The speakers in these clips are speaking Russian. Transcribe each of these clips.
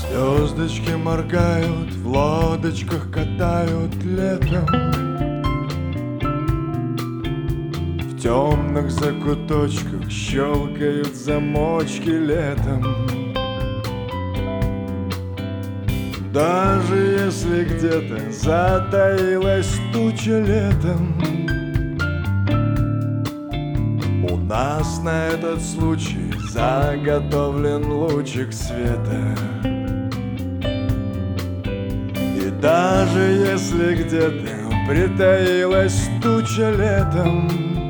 Звездочки моргают, в лодочках катают летом. В темных закуточках щелкают замочки летом. Даже если где-то затаилась туча летом, у нас на этот случай заготовлен лучик света. И даже если где-то притаилась туча летом,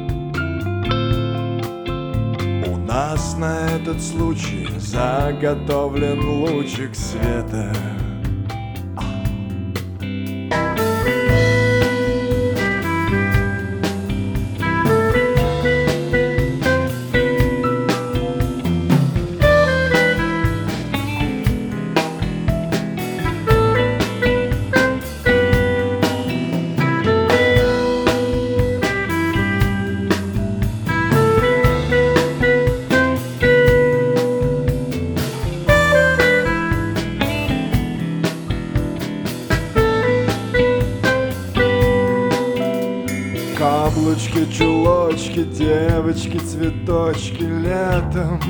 у нас на этот случай заготовлен лучик света. Каблучки, чулочки, девочки, цветочки летом.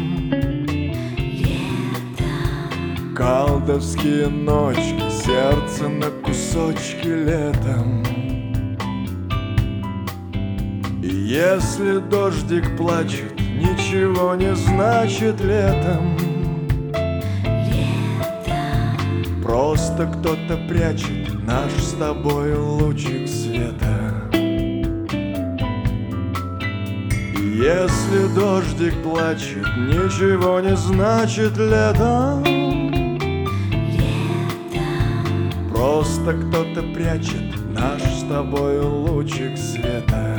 Колдовские ночки, сердце на кусочки летом. И если дождик плачет, ничего не значит летом. Просто кто-то прячет наш с тобой лучик света. Если дождик плачет, ничего не значит летом. Просто кто-то прячет наш с тобой лучик света.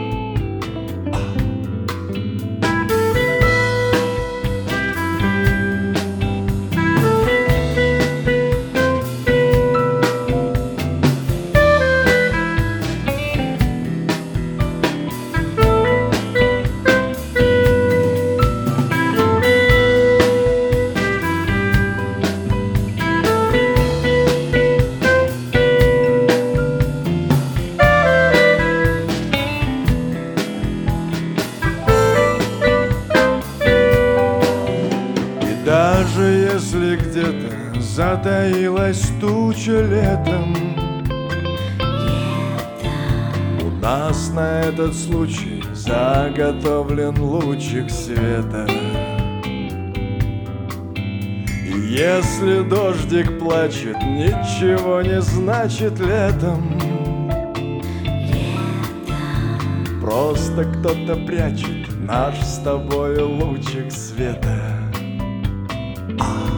Даже если где-то затаилась туча летом, у нас на этот случай заготовлен лучик света. И если дождик плачет, ничего не значит летом. Просто кто-то прячет наш с тобой лучик света.